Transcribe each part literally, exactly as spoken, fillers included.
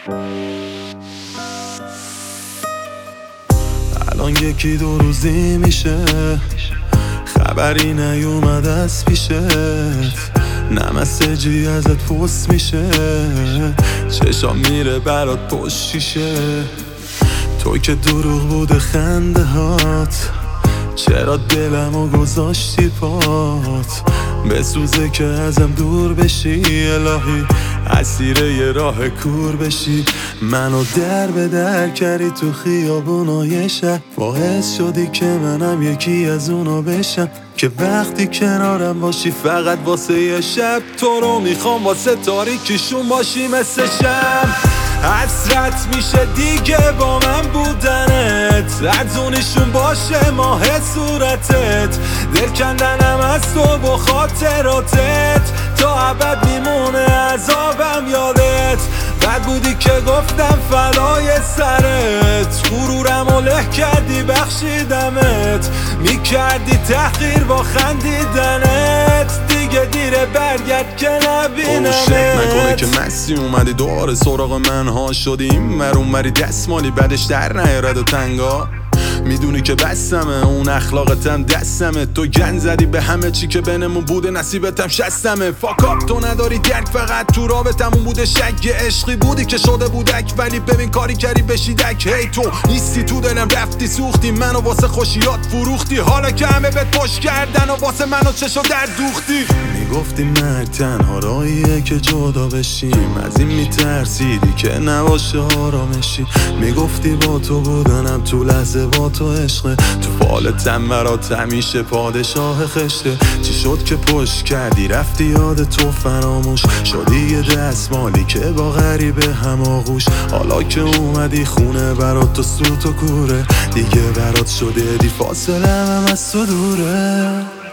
الان یکی دو روزی میشه خبری نیومد از پیشت، نه مسیجی ازت پست میشه، چشام میره برات پشت شیشه. تو که دروغ بوده خنده هات، چرا دلمو گذاشتی پات؟ بسوزه که ازم دور بشی الهی، اسیر یه راه کور بشی. منو در به در کردی تو خیابونای شهر، باعث شدی که منم یکی از اونا بشم که وقتی کنارم باشی فقط واسه یه شب. تو رو میخوام واسه تاریکیشون باشی مثل شم. حسرت میشه دیگه با من بودنت، ارزونیشون باشه ماه صورتت، دل کندنم از تو با خاطراتت، تا ابد میمونه عذابم یادت. بد بودی که گفتم فلای سرت، غرورمو له کردی بخشیدمت، میکردی تحقیر با خندیدنت، دیگه دیره برگرد که نبینمت. شک نکنه که مسی اومدی دوباره سراغ من ها شدی، این ور اون وری دستمالی بعدش در نیارد و تنگا. میدونی که بستمه اون اخلاقتم دستمه، تو گند زدی به همه چی که بینمون بوده، نصیبتم شستمه. فاک آپ تو نداری درک، فقط تو رابطمون بوده شک. یه عشقی بودی که شده بودک، ولی ببین کاری کردی بشیدک. هی تو نیستی تو دلم، رفتی سوختی منو واسه خوشیات فروختی، حالا که همه بهت پشت کردن و واسه منو چشو در دوختی. میگفتی مرگ تنها راهیه که جدا بشیم، از این میترسیدی که نباشه آرامشی. میگفتی با تو بودنم تو لحظه با تو عشقه، تو فالتم برات همیشه پادشاه خشته. چی شد که پشت کردی رفتی یاد تو فراموش شدی، یه دستمالی که با غریبه هم آغوش. حالا که اومدی خونه برات تو سوت و کوره، دیگه برات شده دی فاصله هم از تو دوره.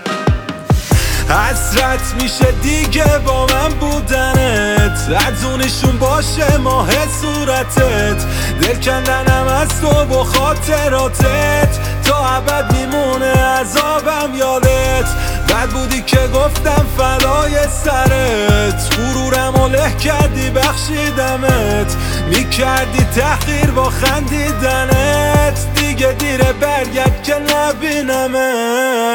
حسرت میشه دیگه با من بودنت، ارزونیشون باشه ماه صورتت، دل کندنم از تو با خاطراتت، تا ابد میمونه عذابم یادت. بد بودی که گفتم فلای سرت، غرورمو له کردی بخشیدمت، میکردی تحقیر با خندیدنت، دیگه دیره برگرد که نبینمت.